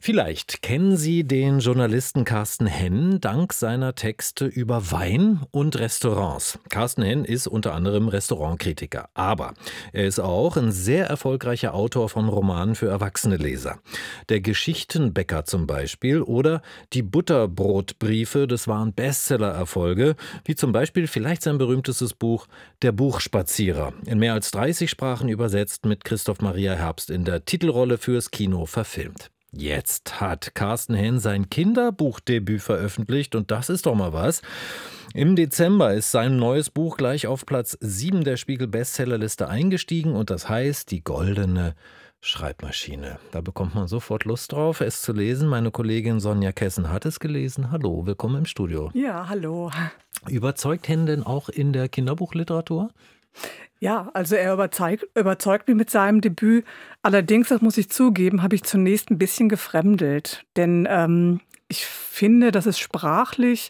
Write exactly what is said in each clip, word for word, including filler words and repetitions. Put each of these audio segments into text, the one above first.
Vielleicht kennen Sie den Journalisten Carsten Henn dank seiner Texte über Wein und Restaurants. Carsten Henn ist unter anderem Restaurantkritiker, aber er ist auch ein sehr erfolgreicher Autor von Romanen für erwachsene Leser. Der Geschichtenbäcker zum Beispiel oder die Butterbrotbriefe, das waren Bestseller-Erfolge, wie zum Beispiel vielleicht sein berühmtestes Buch Der Buchspazierer, in mehr als dreißig Sprachen übersetzt, mit Christoph Maria Herbst in der Titelrolle, fürs Kino verfilmt. Jetzt hat Carsten Henn sein Kinderbuchdebüt veröffentlicht und das ist doch mal was. Im Dezember ist sein neues Buch gleich auf Platz sieben der Spiegel-Bestsellerliste eingestiegen und das heißt Die goldene Schreibmaschine. Da bekommt man sofort Lust drauf, es zu lesen. Meine Kollegin Sonja Kessen hat es gelesen. Hallo, willkommen im Studio. Ja, hallo. Überzeugt Henn denn auch in der Kinderbuchliteratur? Ja, also er überzeugt, überzeugt mich mit seinem Debüt. Allerdings, das muss ich zugeben, habe ich zunächst ein bisschen gefremdelt. Denn ähm, ich finde, dass es sprachlich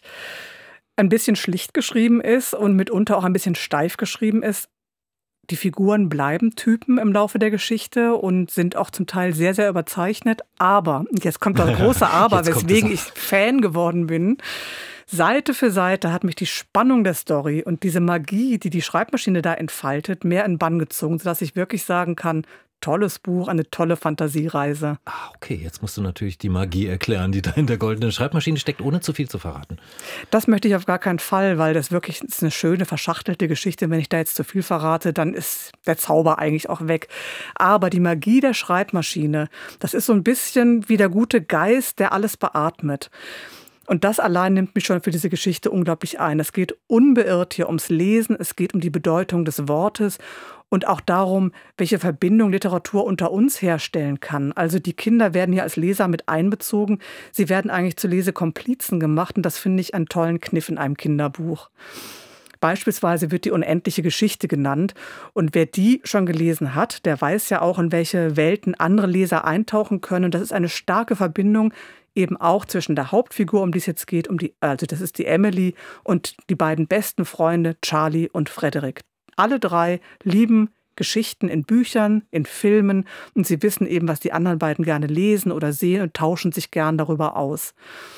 ein bisschen schlicht geschrieben ist und mitunter auch ein bisschen steif geschrieben ist. Die Figuren bleiben Typen im Laufe der Geschichte und sind auch zum Teil sehr, sehr überzeichnet. Aber, jetzt kommt das große Aber, weswegen ich Fan geworden bin. Seite für Seite hat mich die Spannung der Story und diese Magie, die die Schreibmaschine da entfaltet, mehr in Bann gezogen, sodass ich wirklich sagen kann, tolles Buch, eine tolle Fantasiereise. Ah, okay, jetzt musst du natürlich die Magie erklären, die da in der goldenen Schreibmaschine steckt, ohne zu viel zu verraten. Das möchte ich auf gar keinen Fall, weil das wirklich ist eine schöne, verschachtelte Geschichte. Wenn ich da jetzt zu viel verrate, dann ist der Zauber eigentlich auch weg. Aber die Magie der Schreibmaschine, das ist so ein bisschen wie der gute Geist, der alles beatmet. Und das allein nimmt mich schon für diese Geschichte unglaublich ein. Es geht unbeirrt hier ums Lesen, es geht um die Bedeutung des Wortes und auch darum, welche Verbindung Literatur unter uns herstellen kann. Also die Kinder werden hier als Leser mit einbezogen. Sie werden eigentlich zu Lesekomplizen gemacht und das finde ich einen tollen Kniff in einem Kinderbuch. Beispielsweise wird die unendliche Geschichte genannt. Und wer die schon gelesen hat, der weiß ja auch, in welche Welten andere Leser eintauchen können. Und das ist eine starke Verbindung eben auch zwischen der Hauptfigur, um die es jetzt geht, um die, also das ist die Emily, und die beiden besten Freunde Charlie und Frederick. Alle drei lieben Geschichten in Büchern, in Filmen und sie wissen eben, was die anderen beiden gerne lesen oder sehen und tauschen sich gern darüber aus.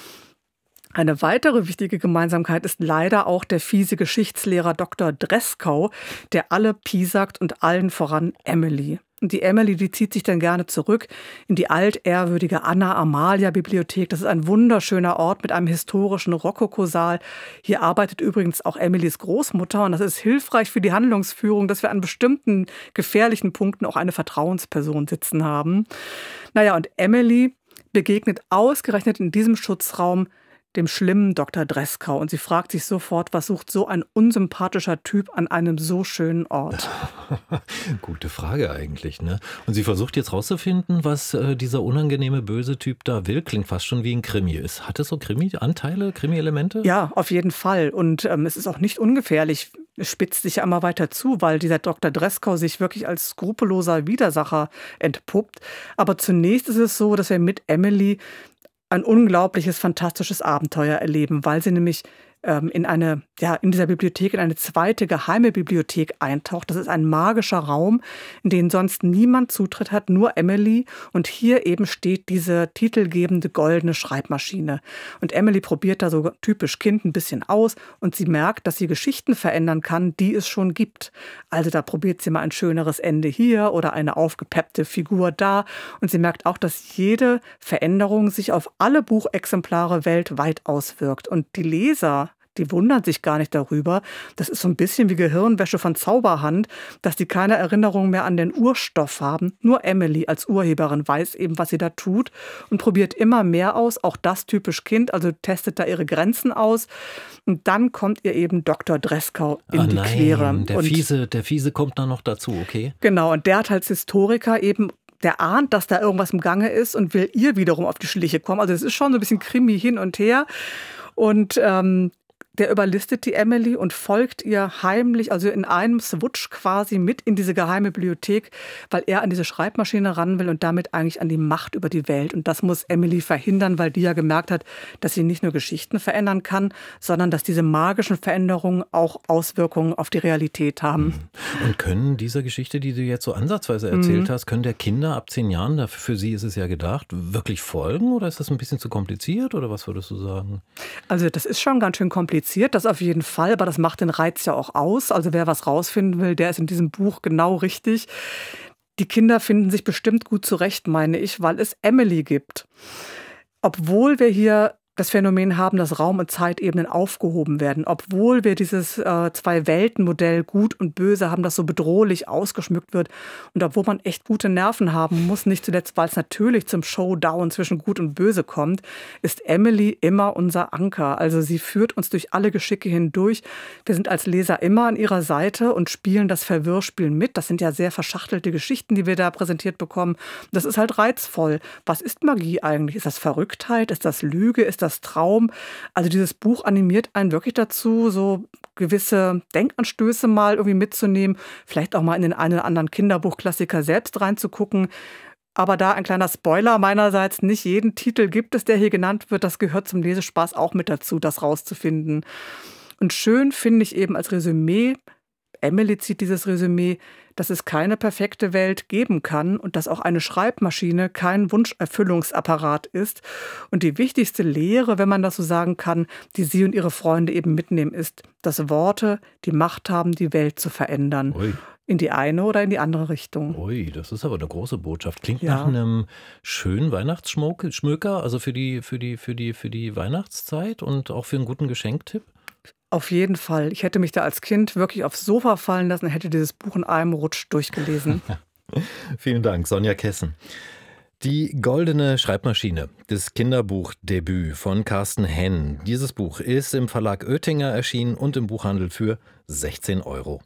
Eine weitere wichtige Gemeinsamkeit ist leider auch der fiese Geschichtslehrer Doktor Dreskow, der alle piesackt und allen voran Emily. Und die Emily, die zieht sich dann gerne zurück in die altehrwürdige Anna-Amalia-Bibliothek. Das ist ein wunderschöner Ort mit einem historischen Rokokosaal. Hier arbeitet übrigens auch Emilys Großmutter und das ist hilfreich für die Handlungsführung, dass wir an bestimmten gefährlichen Punkten auch eine Vertrauensperson sitzen haben. Naja, und Emily begegnet ausgerechnet in diesem Schutzraum dem schlimmen Doktor Dreskow. Und sie fragt sich sofort, was sucht so ein unsympathischer Typ an einem so schönen Ort? Gute Frage eigentlich, ne? Und sie versucht jetzt rauszufinden, was äh, dieser unangenehme, böse Typ da will. Klingt fast schon wie ein Krimi. Ist, hat es so Krimi-Anteile, Krimi-Elemente? Ja, auf jeden Fall. Und ähm, es ist auch nicht ungefährlich. Es spitzt sich ja immer weiter zu, weil dieser Doktor Dreskow sich wirklich als skrupelloser Widersacher entpuppt. Aber zunächst ist es so, dass wir mit Emily ein unglaubliches, fantastisches Abenteuer erleben, weil sie nämlich ähm, in eine, ja, in dieser Bibliothek, in eine zweite geheime Bibliothek eintaucht. Das ist ein magischer Raum, in den sonst niemand Zutritt hat, nur Emily. Und hier eben steht diese titelgebende goldene Schreibmaschine. Und Emily probiert da so typisch Kind ein bisschen aus und sie merkt, dass sie Geschichten verändern kann, die es schon gibt. Also da probiert sie mal ein schöneres Ende hier oder eine aufgepeppte Figur da. Und sie merkt auch, dass jede Veränderung sich auf alle Buchexemplare weltweit auswirkt. Und die Leser, die wundern sich gar nicht darüber. Das ist so ein bisschen wie Gehirnwäsche von Zauberhand, dass die keine Erinnerung mehr an den Urstoff haben. Nur Emily als Urheberin weiß eben, was sie da tut und probiert immer mehr aus. Auch das typisch Kind, also testet da ihre Grenzen aus. Und dann kommt ihr eben Doktor Dreskow in ah, die nein, Quere. Der und fiese, der fiese kommt dann noch dazu, okay? Genau, und der hat als Historiker eben, der ahnt, dass da irgendwas im Gange ist und will ihr wiederum auf die Schliche kommen. Also es ist schon so ein bisschen Krimi hin und her. Und ähm, der überlistet die Emily und folgt ihr heimlich, also in einem Swutsch quasi mit in diese geheime Bibliothek, weil er an diese Schreibmaschine ran will und damit eigentlich an die Macht über die Welt. Und das muss Emily verhindern, weil die ja gemerkt hat, dass sie nicht nur Geschichten verändern kann, sondern dass diese magischen Veränderungen auch Auswirkungen auf die Realität haben. Und können dieser Geschichte, die du jetzt so ansatzweise erzählt Mhm. hast, können der Kinder ab zehn Jahren, dafür- für sie ist es ja gedacht, wirklich folgen? Oder ist das ein bisschen zu kompliziert? Oder was würdest du sagen? Also das ist schon ganz schön kompliziert, das auf jeden Fall, aber das macht den Reiz ja auch aus. Also wer was rausfinden will, der ist in diesem Buch genau richtig. Die Kinder finden sich bestimmt gut zurecht, meine ich, weil es Emily gibt. Obwohl wir hier das Phänomen haben, dass Raum- und Zeitebenen aufgehoben werden, obwohl wir dieses äh, Zwei-Welten-Modell Gut und Böse haben, das so bedrohlich ausgeschmückt wird und obwohl man echt gute Nerven haben muss, nicht zuletzt, weil es natürlich zum Showdown zwischen Gut und Böse kommt, ist Emily immer unser Anker. Also sie führt uns durch alle Geschicke hindurch. Wir sind als Leser immer an ihrer Seite und spielen das Verwirrspiel mit. Das sind ja sehr verschachtelte Geschichten, die wir da präsentiert bekommen. Das ist halt reizvoll. Was ist Magie eigentlich? Ist das Verrücktheit? Ist das Lüge? Ist das Traum? Also dieses Buch animiert einen wirklich dazu, so gewisse Denkanstöße mal irgendwie mitzunehmen, vielleicht auch mal in den einen oder anderen Kinderbuchklassiker selbst reinzugucken. Aber da ein kleiner Spoiler meinerseits, nicht jeden Titel gibt es, der hier genannt wird. Das gehört zum Lesespaß auch mit dazu, das rauszufinden. Und schön finde ich eben als Resümee, Emily zieht dieses Resümee, dass es keine perfekte Welt geben kann und dass auch eine Schreibmaschine kein Wunscherfüllungsapparat ist. Und die wichtigste Lehre, wenn man das so sagen kann, die sie und ihre Freunde eben mitnehmen, ist, dass Worte die Macht haben, die Welt zu verändern. Ui. In die eine oder in die andere Richtung. Ui, das ist aber eine große Botschaft. Klingt Ja. nach einem schönen Weihnachtsschmöker, also für die, für die, für die, für die Weihnachtszeit und auch für einen guten Geschenktipp. Auf jeden Fall. Ich hätte mich da als Kind wirklich aufs Sofa fallen lassen und hätte dieses Buch in einem Rutsch durchgelesen. Vielen Dank, Sonja Kessen. Die goldene Schreibmaschine, das Kinderbuchdebüt von Carsten Henn. Dieses Buch ist im Verlag Oettinger erschienen und im Buchhandel für sechzehn Euro.